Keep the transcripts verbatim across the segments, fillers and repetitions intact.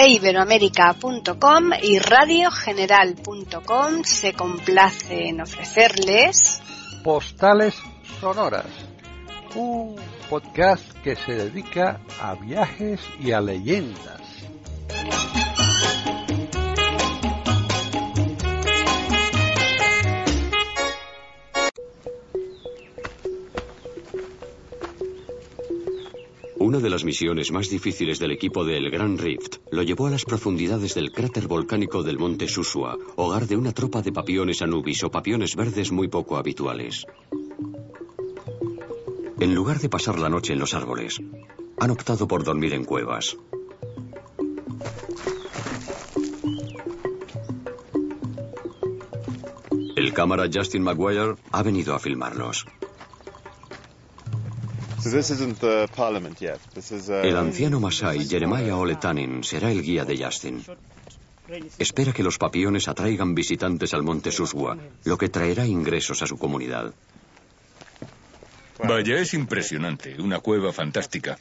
iberoamérica punto com y radio general punto com se complace en ofrecerles Postales Sonoras, un podcast que se dedica a viajes y a leyendas. Una de las misiones más difíciles del equipo de El Gran Rift lo llevó a las profundidades del cráter volcánico del monte Susua, hogar de una tropa de papiones Anubis o papiones verdes muy poco habituales. En lugar de pasar la noche en los árboles, han optado por dormir en cuevas. El cámara Justin Maguire ha venido a filmarlos. El anciano Masai Jeremiah Oletanin será el guía de Justin. Espera que los papiones atraigan visitantes al monte Suswa, lo que traerá ingresos a su comunidad. Vaya, es impresionante, una cueva fantástica.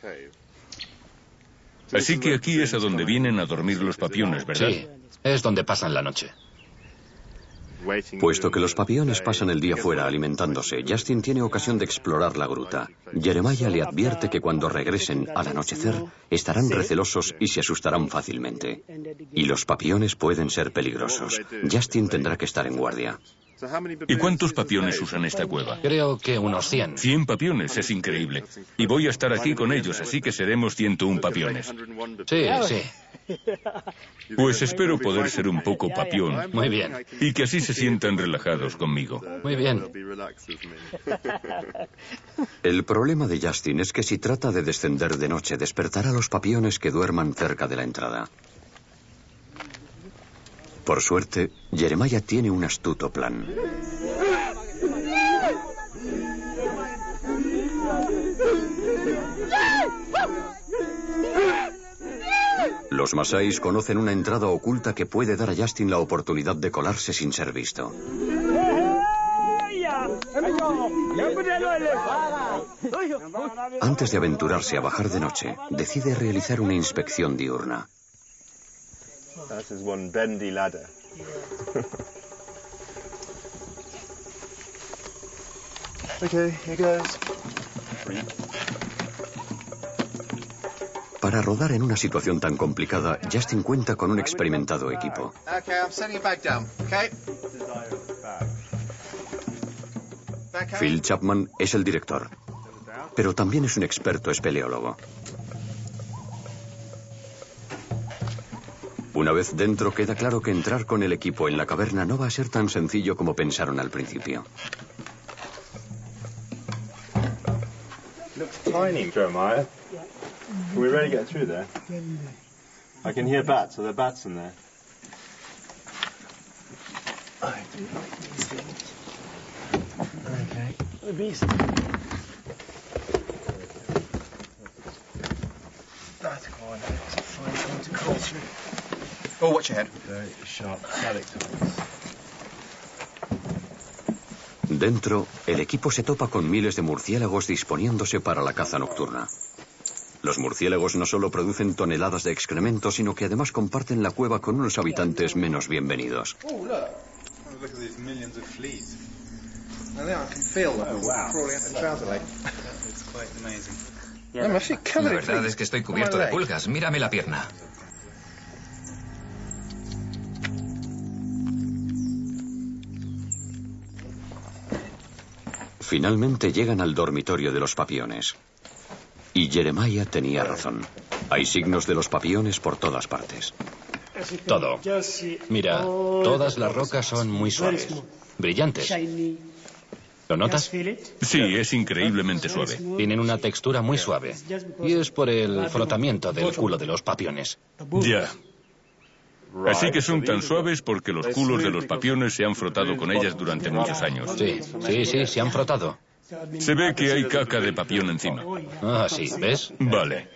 Así que aquí es a donde vienen a dormir los papiones, ¿verdad? Sí, es donde pasan la noche. Puesto que los papiones pasan el día fuera alimentándose, Justin tiene ocasión de explorar la gruta. Jeremiah le advierte que cuando regresen al anochecer estarán recelosos y se asustarán fácilmente. Y los papiones pueden ser peligrosos. Justin tendrá que estar en guardia. ¿Y cuántos papiones usan esta cueva? Creo que unos cien. Cien papiones, es increíble. Y voy a estar aquí con ellos, así que seremos ciento uno papiones. Sí, sí. Pues espero poder ser un poco papión. Muy bien. Y que así se sientan relajados conmigo. Muy bien. El problema de Justin es que si trata de descender de noche, despertará a los papiones que duerman cerca de la entrada. Por suerte, Jeremiah tiene un astuto plan. Los masáis conocen una entrada oculta que puede dar a Justin la oportunidad de colarse sin ser visto. Antes de aventurarse a bajar de noche, decide realizar una inspección diurna. This is one bendy ladder. Okay, here goes. Para rodar en una situación tan complicada, Justin cuenta con un experimentado equipo. Okay, I'm setting it back down. Okay. Phil Chapman es el director, pero también es un experto espeleólogo. Una vez dentro, queda claro que entrar con el equipo en la caverna no va a ser tan sencillo como pensaron al principio. Looks tiny, Jeremiah. Can we really get through there? I can hear bats. Are there bats in there? Okay. The beast. That's quite a fine thing to crawl through. Oh, watch your head. Very sharp stalactites. Dentro, el equipo se topa con miles de murciélagos disponiéndose para la caza nocturna. Los murciélagos no solo producen toneladas de excremento, sino que además comparten la cueva con unos habitantes menos bienvenidos. Oh, look. Oh, look at these millions of fleas. I know, I can feel them crawling up the trouser leg. It's quite amazing. I'm actually covered La in verdad fleas. es que estoy cubierto de pulgas. Mírame la pierna. Finalmente llegan al dormitorio de los papiones. Y Jeremiah tenía razón. Hay signos de los papiones por todas partes. Todo. Mira, todas las rocas son muy suaves, brillantes. ¿Lo notas? Sí, es increíblemente suave. Tienen una textura muy suave. Y es por el frotamiento del culo de los papiones. Ya. Así que son tan suaves porque los culos de los papiones se han frotado con ellas durante muchos años. Sí, sí, sí, se han frotado. Se ve que hay caca de papión encima. Ah, sí, ¿ves? Vale.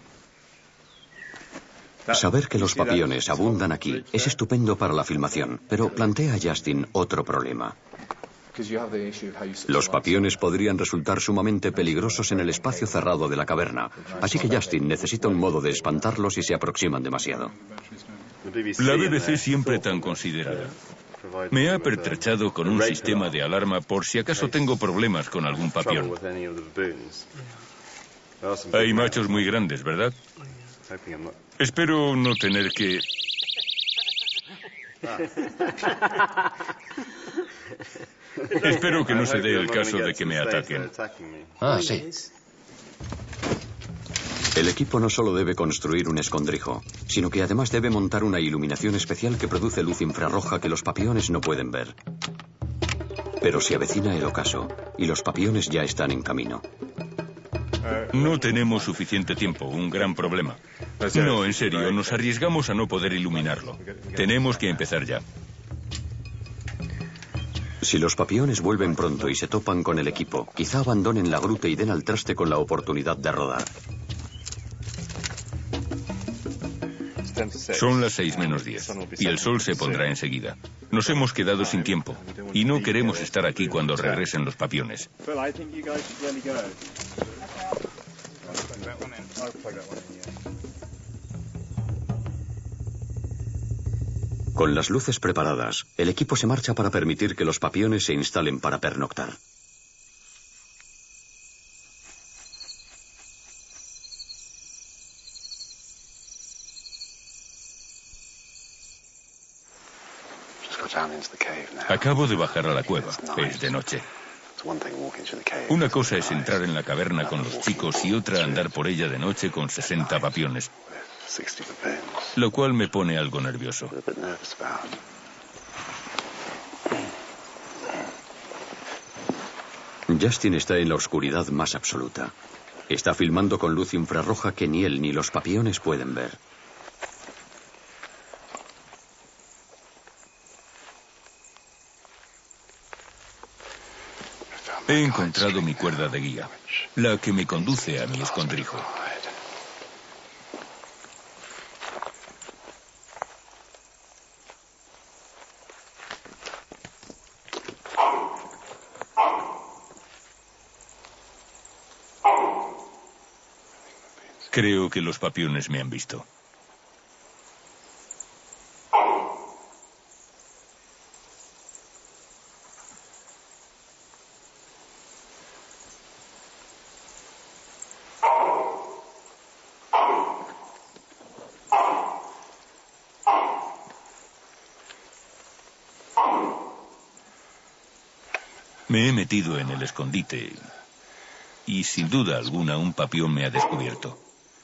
Saber que los papiones abundan aquí es estupendo para la filmación, pero plantea a Justin otro problema. Los papiones podrían resultar sumamente peligrosos en el espacio cerrado de la caverna, así que Justin necesita un modo de espantarlos si se aproximan demasiado. La B B C siempre tan considerada. Me ha pertrechado con un sistema de alarma por si acaso tengo problemas con algún papión. Hay machos muy grandes, ¿verdad? Espero no tener que... Espero que no se dé el caso de que me ataquen. Ah, sí. El equipo no solo debe construir un escondrijo, sino que además debe montar una iluminación especial que produce luz infrarroja que los papiones no pueden ver. Pero se avecina el ocaso, y los papiones ya están en camino. No tenemos suficiente tiempo, un gran problema. No, en serio, nos arriesgamos a no poder iluminarlo. Tenemos que empezar ya. Si los papiones vuelven pronto y se topan con el equipo, quizá abandonen la gruta y den al traste con la oportunidad de rodar. Son las seis menos diez y el sol se pondrá enseguida. Nos hemos quedado sin tiempo y no queremos estar aquí cuando regresen los papiones. Con las luces preparadas, el equipo se marcha para permitir que los papiones se instalen para pernoctar. Acabo de bajar a la cueva. Es de noche. Una cosa es entrar en la caverna con los chicos y otra andar por ella de noche con sesenta papiones, lo cual me pone algo nervioso. Justin está en la oscuridad más absoluta. Está filmando con luz infrarroja que ni él ni los papiones pueden ver. He encontrado mi cuerda de guía, la que me conduce a mi escondrijo. Creo que los papiones me han visto. Me he metido en el escondite y sin duda alguna un papión me ha descubierto.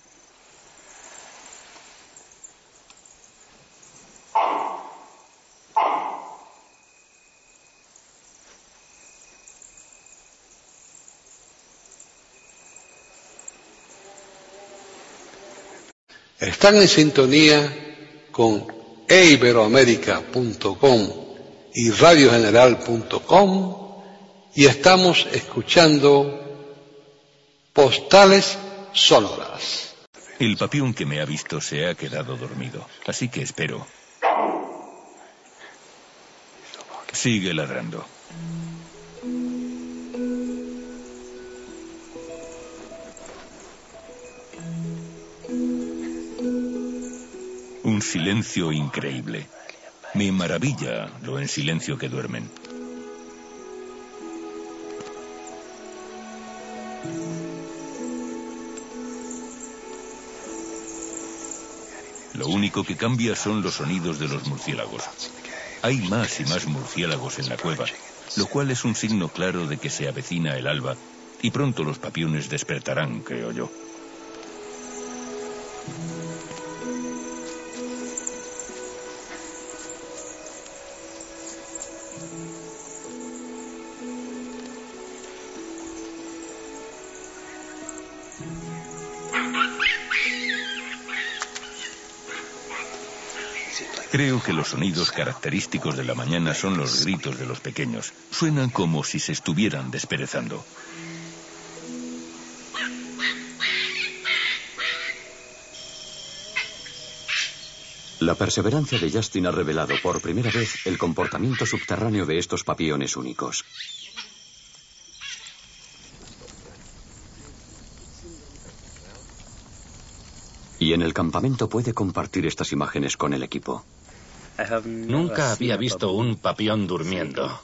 Están en sintonía con e iberoamérica punto com y radio general punto com y estamos escuchando Postales Sonoras. El papión que me ha visto se ha quedado dormido, así que espero. Sigue ladrando. Un silencio increíble. Me maravilla lo en silencio que duermen. Lo único que cambia son los sonidos de los murciélagos. Hay más y más murciélagos en la cueva, lo cual es un signo claro de que se avecina el alba y pronto los papiones despertarán, creo yo. Creo que los sonidos característicos de la mañana son los gritos de los pequeños. Suenan como si se estuvieran desperezando. La perseverancia de Justin ha revelado por primera vez el comportamiento subterráneo de estos papiones únicos. Y en el campamento puede compartir estas imágenes con el equipo. Nunca había visto un papión durmiendo.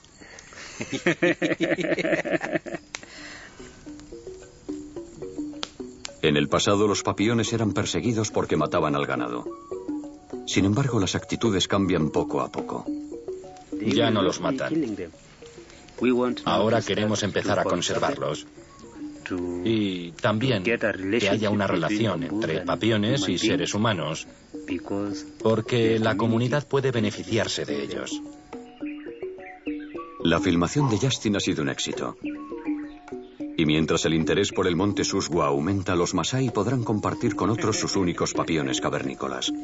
En el pasado los papiones eran perseguidos porque mataban al ganado. Sin embargo, las actitudes cambian poco a poco. Ya no los matan. Ahora queremos empezar a conservarlos. Y también que haya una relación entre papiones y seres humanos, porque la comunidad puede beneficiarse de ellos. La filmación de Justin ha sido un éxito. Y mientras el interés por el monte Suswa aumenta, los Masái podrán compartir con otros sus únicos papiones cavernícolas.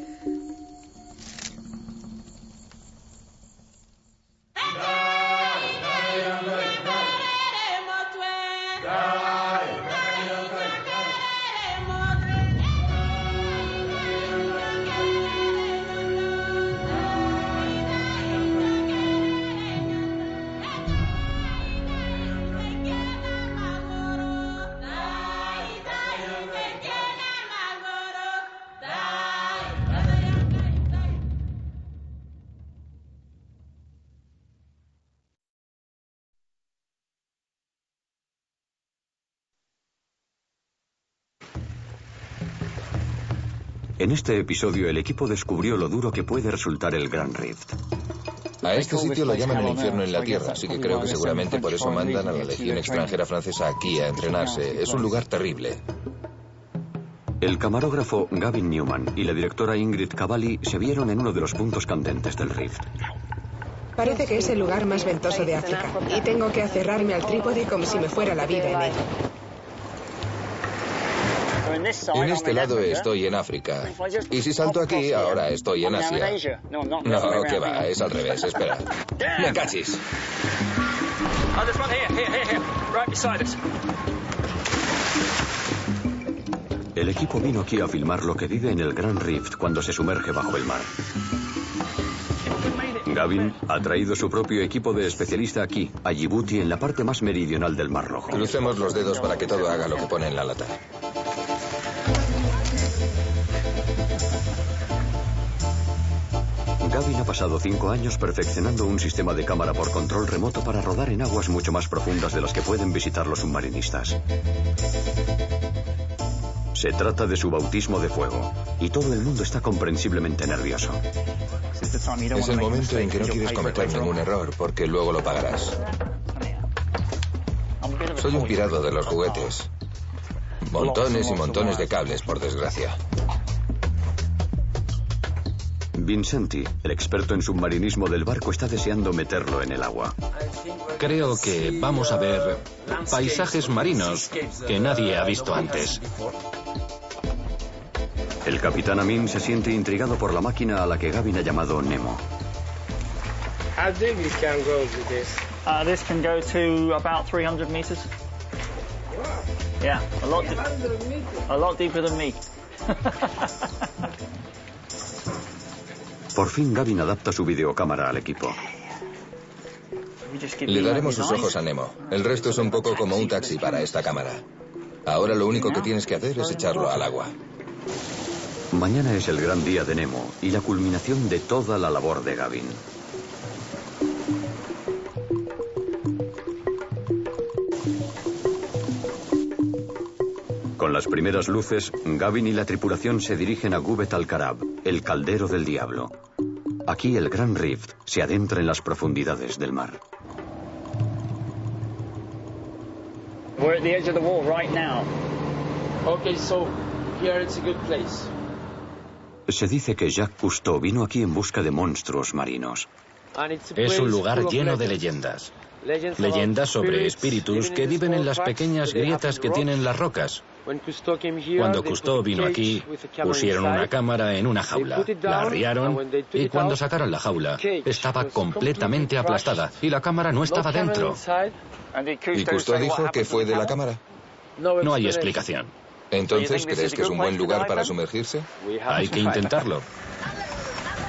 En este episodio el equipo descubrió lo duro que puede resultar el Grand Rift. A este sitio lo llaman el infierno en la tierra, así que creo que seguramente por eso mandan a la Legión extranjera francesa aquí a entrenarse. Es un lugar terrible. El camarógrafo Gavin Newman y la directora Ingrid Cavalli se vieron en uno de los puntos candentes del Rift. Parece que es el lugar más ventoso de África y tengo que aferrarme al trípode como si me fuera la vida en él. En este lado estoy en África. Y si salto aquí, ahora estoy en Asia. No, que va, es al revés, espera. ¡Me cachis! El equipo vino aquí a filmar lo que vive en el Grand Rift cuando se sumerge bajo el mar. Gavin ha traído su propio equipo de especialista aquí, a Djibouti, en la parte más meridional del Mar Rojo. Crucemos los dedos para que todo haga lo que pone en la lata. Gavin ha pasado cinco años perfeccionando un sistema de cámara por control remoto para rodar en aguas mucho más profundas de las que pueden visitar los submarinistas. Se trata de su bautismo de fuego, y todo el mundo está comprensiblemente nervioso. Es el momento en que no quieres cometer ningún error, porque luego lo pagarás. Soy un pirado de los juguetes. Montones y montones de cables, por desgracia. Vincenti, el experto en submarinismo del barco, está deseando meterlo en el agua. Creo que vamos a ver paisajes marinos que nadie ha visto antes. El capitán Amin se siente intrigado por la máquina a la que Gavin ha llamado Nemo. How deep you can go with this? Uh, this can go to about three hundred meters. Yeah, a lot, a lot deeper than me. Por fin Gavin adapta su videocámara al equipo. Le daremos sus ojos a Nemo. El resto es un poco como un taxi para esta cámara. Ahora lo único que tienes que hacer es echarlo al agua. Mañana es el gran día de Nemo y la culminación de toda la labor de Gavin. Con las primeras luces, Gavin y la tripulación se dirigen a Gubet al-Karab, el caldero del diablo. Aquí el Grand Rift se adentra en las profundidades del mar. We're at the edge of the wall right now. Okay, so here it's a good place. Se dice que Jacques Cousteau vino aquí en busca de monstruos marinos. Es un lugar lleno de leyendas. Leyendas sobre espíritus que viven en las pequeñas grietas que tienen las rocas. Cuando Cousteau vino aquí, pusieron una cámara en una jaula, la arriaron y cuando sacaron la jaula, estaba completamente aplastada y la cámara no estaba dentro. ¿Y Cousteau dijo que fue de la cámara? No hay explicación. Entonces, ¿crees que es un buen lugar para sumergirse? Hay que intentarlo.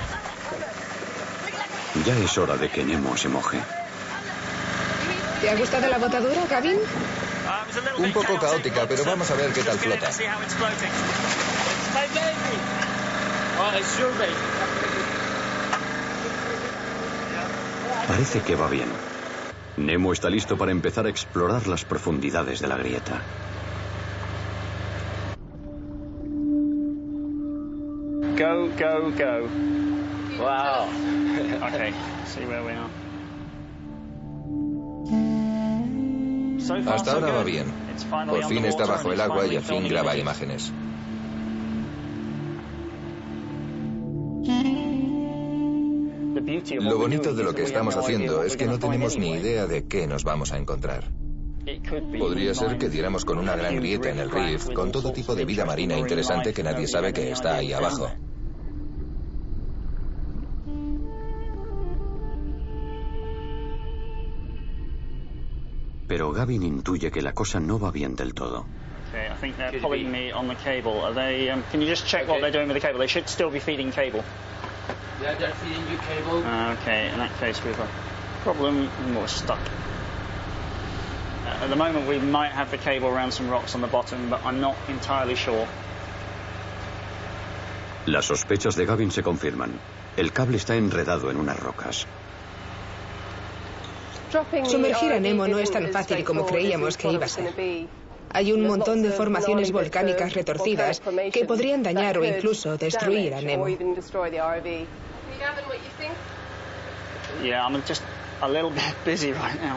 Ya es hora de que Nemo se moje. ¿Te ha gustado la botadura, Gavin? Un poco caótica, pero vamos a ver qué tal flota. Parece que va bien. Nemo está listo para empezar a explorar las profundidades de la grieta. Go, go, go. Wow. Okay, see where we are. Hasta ahora va bien. Por fin está bajo el agua y al fin graba imágenes. Lo bonito de lo que estamos haciendo es que no tenemos ni idea de qué nos vamos a encontrar. Podría ser que diéramos con una gran grieta en el reef, con todo tipo de vida marina interesante que nadie sabe que está ahí abajo. Pero Gavin intuye que la cosa no va bien del todo. Okay, I think they're pulling me on the cable. Are they? Um, can you just check what they're doing with the cable? They should still be feeding cable. Yeah, they're feeding you cable. Uh, okay, in that case we've got a problem and we're stuck. Uh, at the moment we might have the cable around some rocks on the bottom, but I'm not entirely sure. Las sospechas de Gavin se confirman. El cable está enredado en unas rocas. Sumergir a Nemo no es tan fácil como creíamos que iba a ser. Hay un montón de formaciones volcánicas retorcidas que podrían dañar o incluso destruir a Nemo. Yeah, I'm just a little bit busy right now.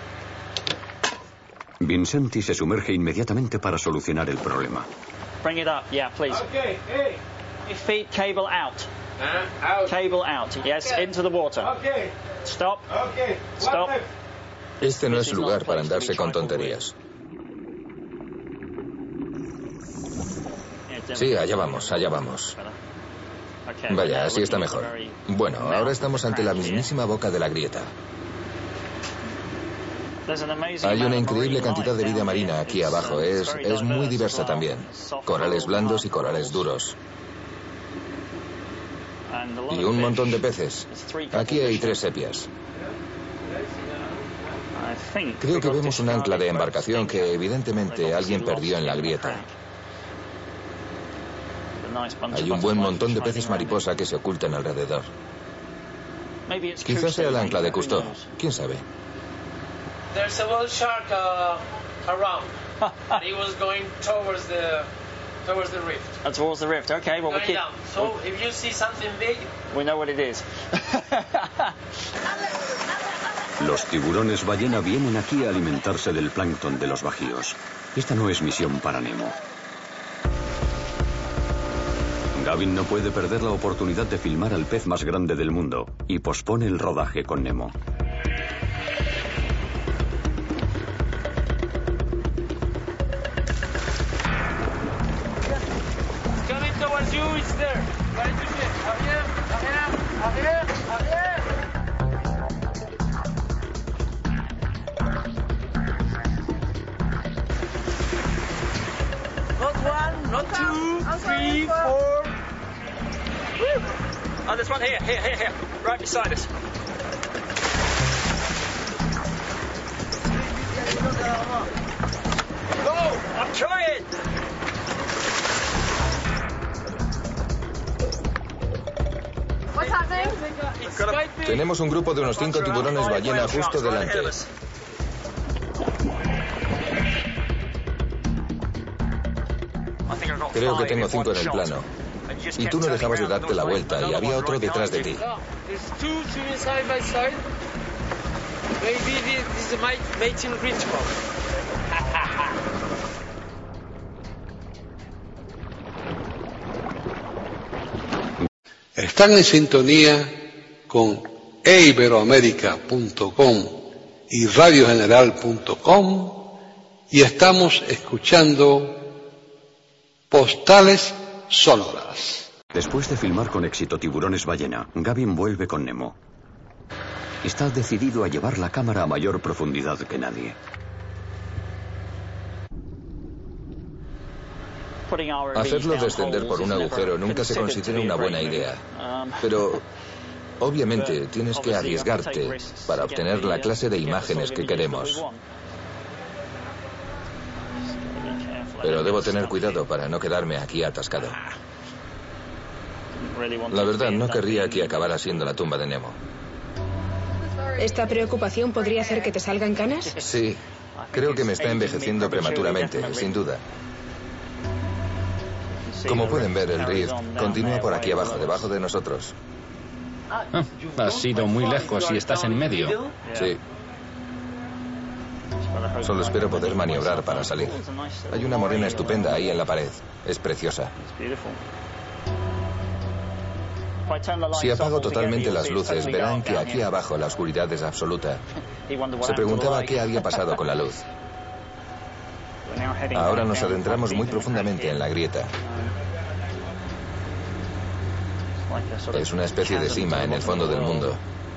Vincenti se sumerge inmediatamente para solucionar el problema. Bring it up, yeah, please. Okay, hey. Feed cable out. Uh, out. Cable out. Yes, Okay. into the water. Okay. Stop. Okay. Stop. Este no es lugar para andarse con tonterías. Sí, allá vamos, allá vamos. Vaya, así está mejor. Bueno, ahora estamos ante la mismísima boca de la grieta. Hay una increíble cantidad de vida marina aquí abajo. Es, es muy diversa también. Corales blandos y corales duros. Y un montón de peces. Aquí hay tres sepias. Creo que vemos un ancla de embarcación que evidentemente alguien perdió en la grieta. Hay un buen montón de peces mariposa que se ocultan alrededor. Quizás sea el ancla de Cousteau. ¿Quién sabe? There's a whale shark uh, around. He was going towards the towards the rift. Uh, towards the rift. Okay, well we Going keep. down. So if you see something big, We know what it is. Los tiburones ballena vienen aquí a alimentarse del plancton de los bajíos. Esta no es misión para Nemo. Gavin no puede perder la oportunidad de filmar al pez más grande del mundo y pospone el rodaje con Nemo. coming towards you, it's there. Right to me. Javier, Javier, Javier, Javier. Not one, not two, three, four. Oh, there's one here, here, here, here, right beside us. Go! I'm trying. What's happening? Tenemos un grupo de unos cinco tiburones ballena justo delante. Creo que tengo cinco en el plano. Y tú no dejabas de darte la vuelta y había otro detrás de ti. There's two swimming side by side. Maybe this is a mate- mating ritual. Están en sintonía con e iberoamérica punto com y radio general punto com y estamos escuchando Postales Sonoras. Después de filmar con éxito tiburones ballena, Gavin vuelve con Nemo. Está decidido a llevar la cámara a mayor profundidad que nadie. Hacerlo descender por un agujero nunca se considera una buena idea. Pero Obviamente, tienes que arriesgarte para obtener la clase de imágenes que queremos. Pero debo tener cuidado para no quedarme aquí atascado. La verdad, no querría que acabara siendo la tumba de Nemo. ¿Esta preocupación podría hacer que te salgan canas? Sí, creo que me está envejeciendo prematuramente, sin duda. Como pueden ver, el rift continúa por aquí abajo, debajo de nosotros. Ah, has ido muy lejos y estás en medio. Sí. Solo espero poder maniobrar para salir. Hay una morena estupenda ahí en la pared. Es preciosa. Si apago totalmente las luces, verán que aquí abajo la oscuridad es absoluta. Se preguntaba qué había pasado con la luz. Ahora nos adentramos muy profundamente en la grieta. Es una especie de cima en el fondo del mundo.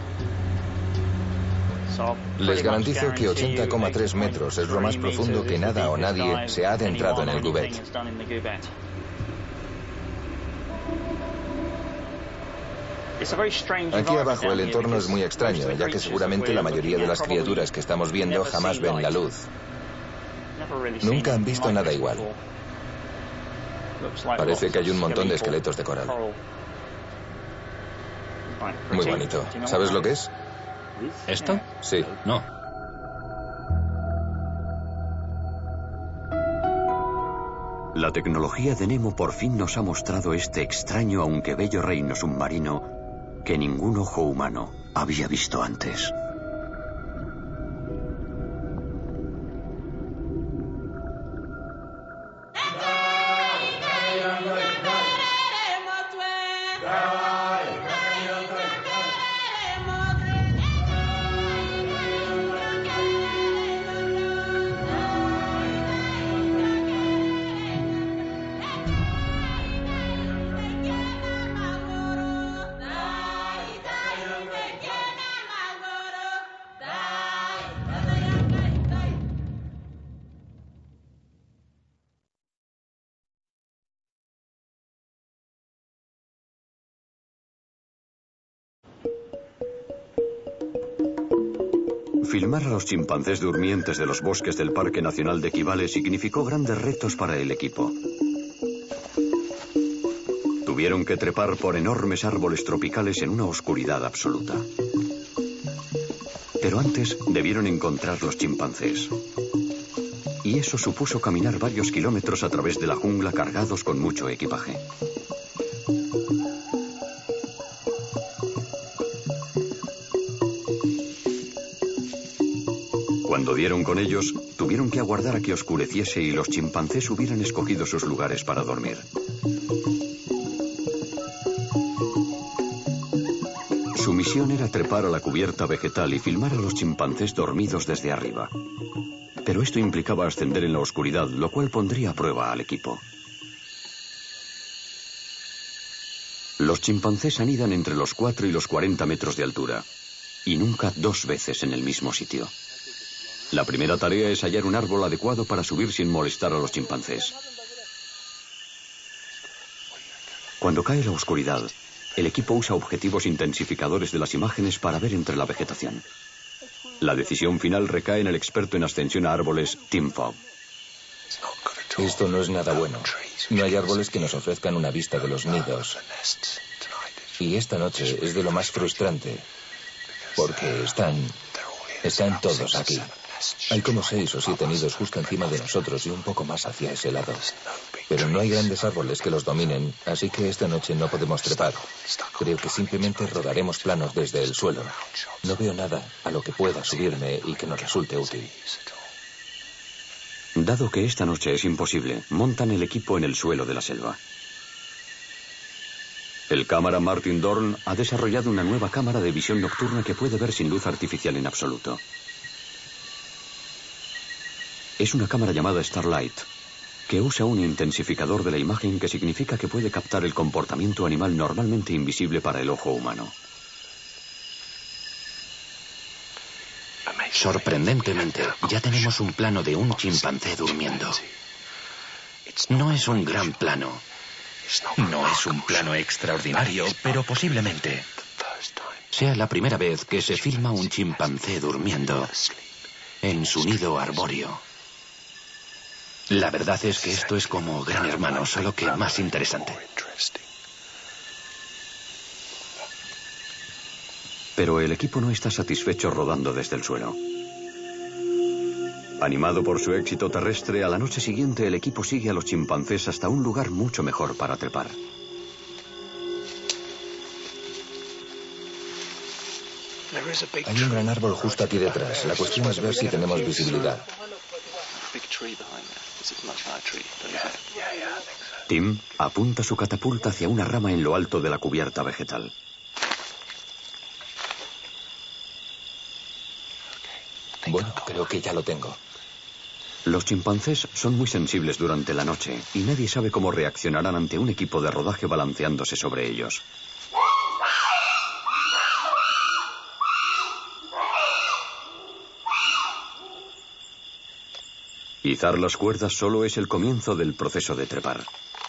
Les garantizo que ochenta coma tres metros es lo más profundo que nada o nadie se ha adentrado en el Gubet. Aquí abajo el entorno es muy extraño, ya que seguramente la mayoría de las criaturas que estamos viendo jamás ven la luz. Nunca han visto nada igual. Parece que hay un montón de esqueletos de coral. Muy bonito. ¿Sabes lo que es? ¿Esto? Sí. No. La tecnología de Nemo por fin nos ha mostrado este extraño aunque bello reino submarino que ningún ojo humano había visto antes. Filmar a los chimpancés durmientes de los bosques del Parque Nacional de Kibale significó grandes retos para el equipo. Tuvieron que trepar por enormes árboles tropicales en una oscuridad absoluta. Pero antes debieron encontrar los chimpancés. Y eso supuso caminar varios kilómetros a través de la jungla cargados con mucho equipaje. Cuando dieron con ellos, tuvieron que aguardar a que oscureciese y los chimpancés hubieran escogido sus lugares para dormir. Su misión era trepar a la cubierta vegetal y filmar a los chimpancés dormidos desde arriba. Pero esto implicaba ascender en la oscuridad, lo cual pondría a prueba al equipo. Los chimpancés anidan entre los cuatro y los cuarenta metros de altura, y nunca dos veces en el mismo sitio. La primera tarea es hallar un árbol adecuado para subir sin molestar a los chimpancés. Cuando cae la oscuridad, el equipo usa objetivos intensificadores de las imágenes para ver entre la vegetación. La decisión final recae en el experto en ascensión a árboles, Tim Fogg. Esto no es nada bueno. No hay árboles que nos ofrezcan una vista de los nidos. Y esta noche es de lo más frustrante, porque están... están todos aquí. Hay como seis o siete nidos justo encima de nosotros y un poco más hacia ese lado. Pero no hay grandes árboles que los dominen, así que esta noche no podemos trepar. Creo que simplemente rodaremos planos desde el suelo. No veo nada a lo que pueda subirme y que nos resulte útil. Dado que esta noche es imposible, montan el equipo en el suelo de la selva. El cámara Martin Dorn ha desarrollado una nueva cámara de visión nocturna que puede ver sin luz artificial en absoluto. Es una cámara llamada Starlight, que usa un intensificador de la imagen que significa que puede captar el comportamiento animal normalmente invisible para el ojo humano. Sorprendentemente, ya tenemos un plano de un chimpancé durmiendo. No es un gran plano. No es un plano extraordinario, pero posiblemente sea la primera vez que se filma un chimpancé durmiendo en su nido arbóreo. La verdad es que esto es como Gran Hermano, solo que más interesante. Pero el equipo no está satisfecho rodando desde el suelo. Animado por su éxito terrestre, a la noche siguiente el equipo sigue a los chimpancés hasta un lugar mucho mejor para trepar. Hay un gran árbol justo aquí detrás. La cuestión es ver si tenemos visibilidad. Tim apunta su catapulta hacia una rama en lo alto de la cubierta vegetal. Bueno, creo que ya lo tengo. Los chimpancés son muy sensibles durante la noche y nadie sabe cómo reaccionarán ante un equipo de rodaje balanceándose sobre ellos. Izar las cuerdas solo es el comienzo del proceso de trepar.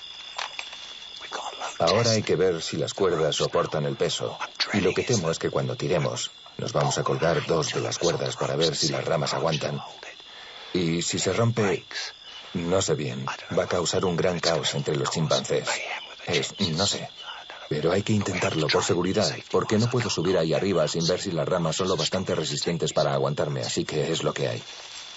Ahora hay que ver si las cuerdas soportan el peso. Y lo que temo es que cuando tiremos, nos vamos a colgar dos de las cuerdas para ver si las ramas aguantan. Y si se rompe, no sé bien, va a causar un gran caos entre los chimpancés. Es, no sé. Pero hay que intentarlo por seguridad, porque no puedo subir ahí arriba sin ver si las ramas son lo bastante resistentes para aguantarme, así que es lo que hay.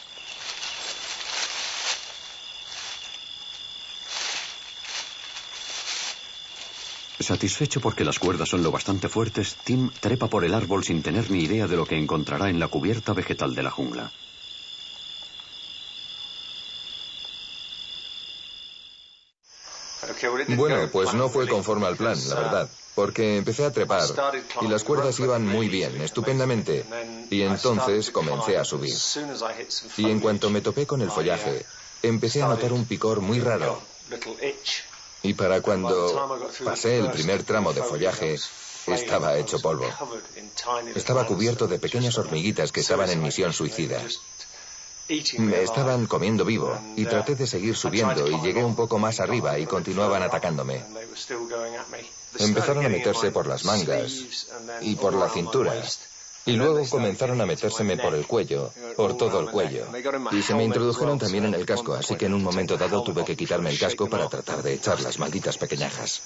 Satisfecho porque las cuerdas son lo bastante fuertes, Tim trepa por el árbol sin tener ni idea de lo que encontrará en la cubierta vegetal de la jungla. Bueno, pues no fue conforme al plan, la verdad. Porque empecé a trepar y las cuerdas iban muy bien, estupendamente. Y entonces comencé a subir. Y en cuanto me topé con el follaje, empecé a notar un picor muy raro. Y para cuando pasé el primer tramo de follaje, estaba hecho polvo. Estaba cubierto de pequeñas hormiguitas que estaban en misión suicida. Me estaban comiendo vivo y traté de seguir subiendo y llegué un poco más arriba y continuaban atacándome. Empezaron a meterse por las mangas y por la cintura. Y luego comenzaron a metérseme por el cuello, por todo el cuello. Y se me introdujeron también en el casco, así que en un momento dado tuve que quitarme el casco para tratar de echar las malditas pequeñajas.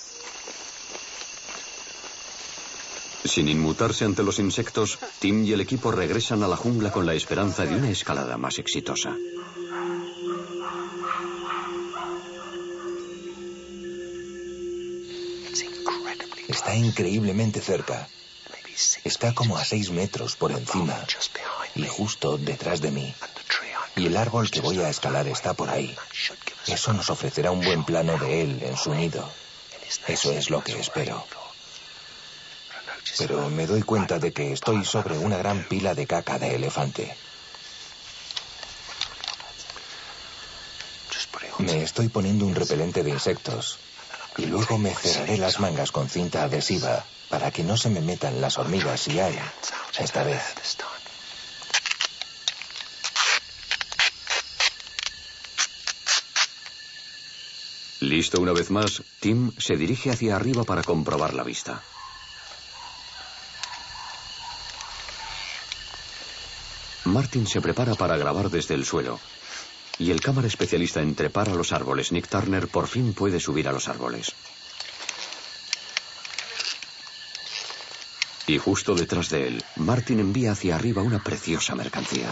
Sin inmutarse ante los insectos, Tim y el equipo regresan a la jungla con la esperanza de una escalada más exitosa. Está increíblemente cerca. Está como a seis metros por encima y justo detrás de mí. Y el árbol que voy a escalar está por ahí. Eso nos ofrecerá un buen plano de él en su nido. Eso es lo que espero. Pero me doy cuenta de que estoy sobre una gran pila de caca de elefante. Me estoy poniendo un repelente de insectos y luego me cerraré las mangas con cinta adhesiva para que no se me metan las hormigas si hay, esta vez. Listo una vez más, Tim se dirige hacia arriba para comprobar la vista. Martin se prepara para grabar desde el suelo. Y el cámara especialista en trepar a los árboles, Nick Turner, por fin puede subir a los árboles. Y justo detrás de él, Martin envía hacia arriba una preciosa mercancía.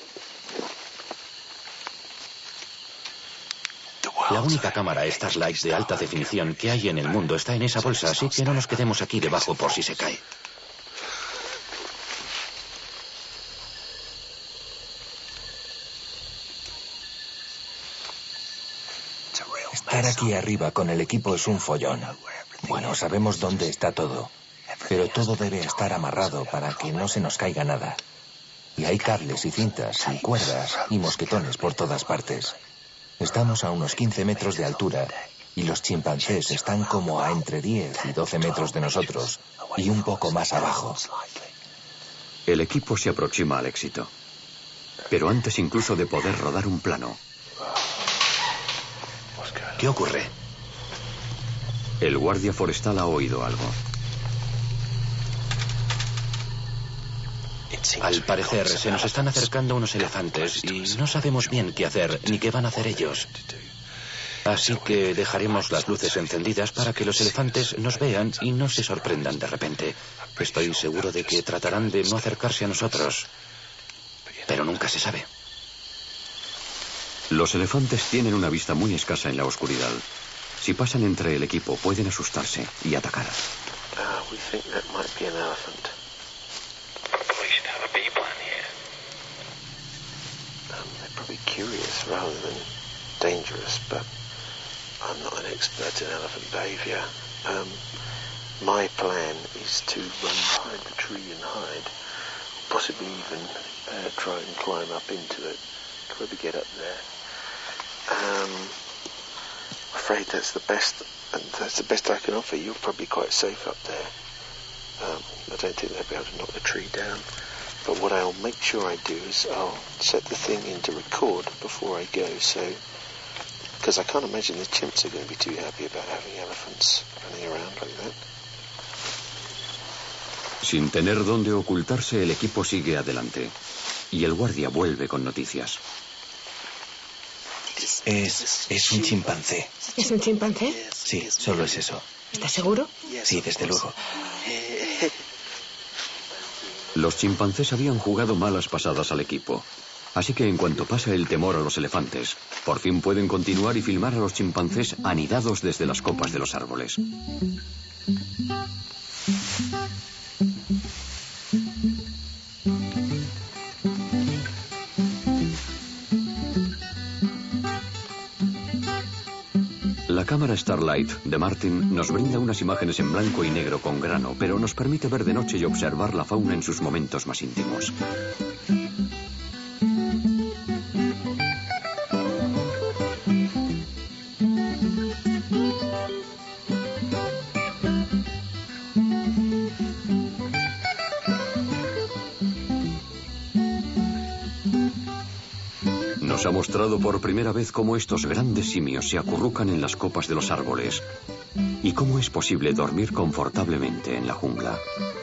La única cámara Starlight de alta definición que hay en el mundo está en esa bolsa, así que no nos quedemos aquí debajo por si se cae. Estar aquí arriba con el equipo es un follón. Bueno, sabemos dónde está todo, pero todo debe estar amarrado para que no se nos caiga nada. Y hay cables y cintas y cuerdas y mosquetones por todas partes. Estamos a unos quince metros de altura y los chimpancés están como a entre diez y doce metros de nosotros y un poco más abajo. El equipo se aproxima al éxito. Pero antes incluso de poder rodar un plano, ¿qué ocurre? El guardia forestal ha oído algo. Al parecer, se nos están acercando unos elefantes y no sabemos bien qué hacer ni qué van a hacer ellos. Así que dejaremos las luces encendidas para que los elefantes nos vean y no se sorprendan de repente. Estoy seguro de que tratarán de no acercarse a nosotros, pero nunca se sabe. Los elefantes tienen una vista muy escasa en la oscuridad. Si pasan entre el equipo, pueden asustarse y atacar. Uh, we think that might be an elephant. We should have a B plan here. Um, they're probably curious rather than dangerous, but I'm not an expert in elephant behaviour. Um, my plan is to run behind the tree and hide, possibly even uh, try and climb up into it. Probably get up there. Um, I'm afraid that's the best, and that's the best I can offer. You're probably quite safe up there. Um, I don't think they'll be able to knock the tree down. But what I'll make sure I do is I'll set the thing into record before I go, so because I can't imagine the chimps are going to be too happy about having elephants running around like that. Sin tener dónde ocultarse, el equipo sigue adelante. Y el guardia vuelve con noticias. Es, es un chimpancé. ¿Es un chimpancé? Sí, solo es eso. ¿Estás seguro? Sí, desde luego. Los chimpancés habían jugado malas pasadas al equipo. Así que en cuanto pasa el temor a los elefantes, por fin pueden continuar y filmar a los chimpancés anidados desde las copas de los árboles. La cámara Starlight de Martin nos brinda unas imágenes en blanco y negro con grano, pero nos permite ver de noche y observar la fauna en sus momentos más íntimos. Nos ha mostrado por primera vez cómo estos grandes simios se acurrucan en las copas de los árboles y cómo es posible dormir confortablemente en la jungla.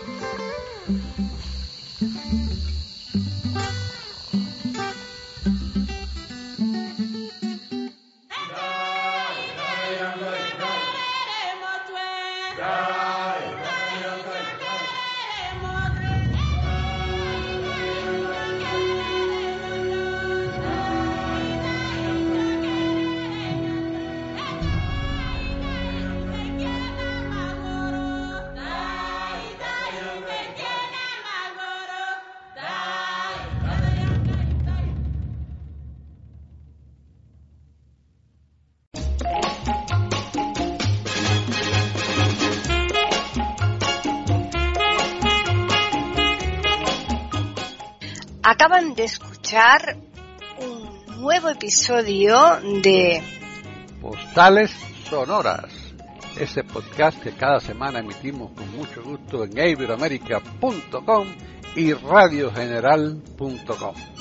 Acaban de escuchar un nuevo episodio de Postales Sonoras, ese podcast que cada semana emitimos con mucho gusto en iberoamerica punto com y radio general punto com.